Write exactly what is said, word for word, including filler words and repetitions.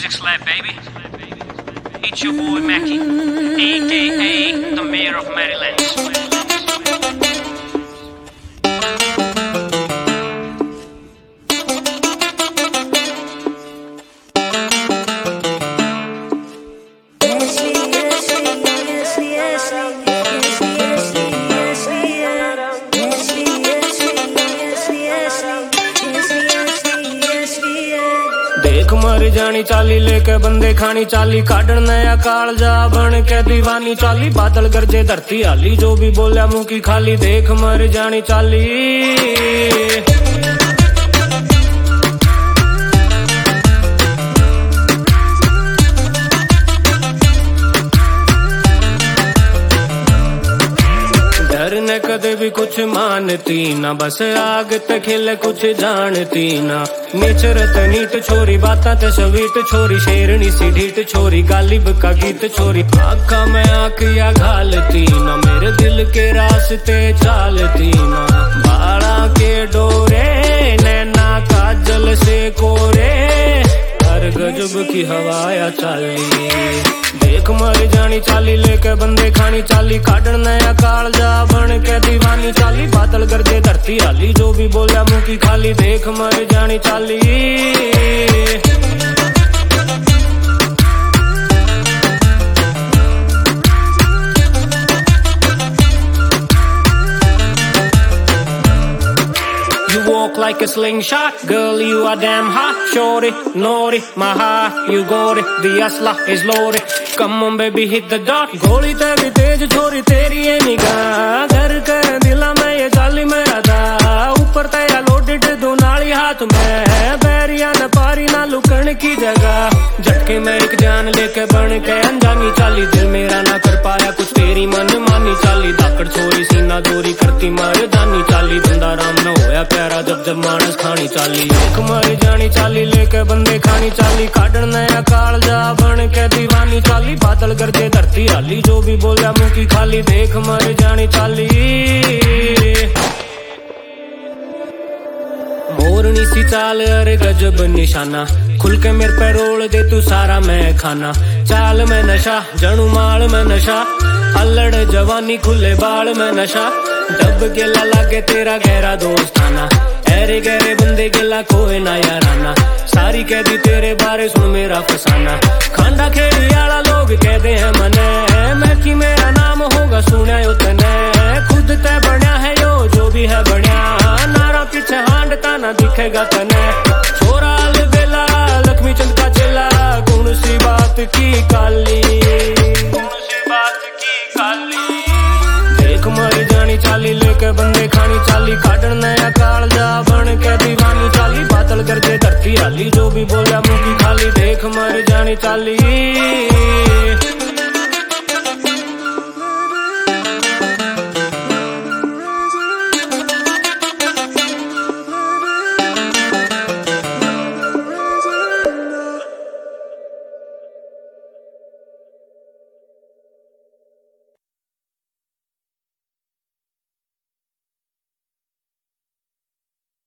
Music slap, baby. It's your boy Mackie, aka the mayor of Maryland. देख मर जानी चाली लेके बंदे खानी चाली काटन नया काल जा बन के दीवानी चाली बादल गरजे धरती हाली जो भी बोलिया मुंह की खाली देख मर जानी चाली। डरने कदे भी कुछ मानती ना बस आग ते खिले कुछ जानती ना नेचर ते नीट छोरी बाता ते स्वीट छोरी शेरनी सी ढीट छोरी गालिब का गीत छोरी आँखा में आँख या घालती ना मेरे दिल के रास्ते चालती ना बाड़ा के डोरे नैना काजल से कोरे हर गजब की हवाया चाली देख मर जानी चाली लेके बंदे खानी चाली काटन नया काल जा बन के दीवानी चाली बादल गरजे धरती हाली जो भी बोलिया मुंह की खाली देख मर जानी चाली। You walk like a slingshot, girl, you are damn hot. Shorty, naughty, my heart, you got it. The asla is loaded. Come on, baby, hit the dot. गोली ते भी तेज छोरी तेरी ये निगाह घर कर दिला मैं ये जाली मेरा दा ऊपर तेरा लोडेड दो नाली हाथ में बैरिया न पारी ना लुकण की जगह झटके में एक जान लेके बन के अनजानी चाली दिल मेरा ना कर पाया कुछ तेरी मन मानी चाली दाकड़ छोरी सीना दूरी करती मारे दानी चाली बंदा राम न होया प्यारा जब जब मानस खानी चाली एक मर जानी चाली लेके बंदे खानी चाली काटन नया काल जा बन के दीवानी चाली बादल गरजे धरती हाली जो भी बोलिया मुंह की खाली देख मर जानी चाली। मोरनी सी चाल अरे गजब निशाना खुल के मेरे पे रोल दे तू सारा मैं खाना चाल में नशा जणू माल में नशा अल्लड़ जवानी खुले बाल में नशा डब गेला लागे तेरा गहरा दोस्ताना ऐरे गहरे बंदे गेला कोई ना याराना सारी कह दी तेरे बारे सुन मेरा फसाना खांडा खेड़ी आला लोग कहते हैं मने मैं कि मेरा नाम होगा सुना यो तने खुद ते बना है यो जो भी है बना नारा पीछे हांडता ना दिखेगा तने छोरा अलबेला लक्ष्मी चंद का चेला कौन सी बात की काली कौन सी बात की काली देख मर जानी चाली लेके बंदे खानी चाली काटन नया काल जा बन के दीवानी चाली बादल गरजे धरती हाली जो भी बोलिया मुंह की खाली देख मर जानी चाली।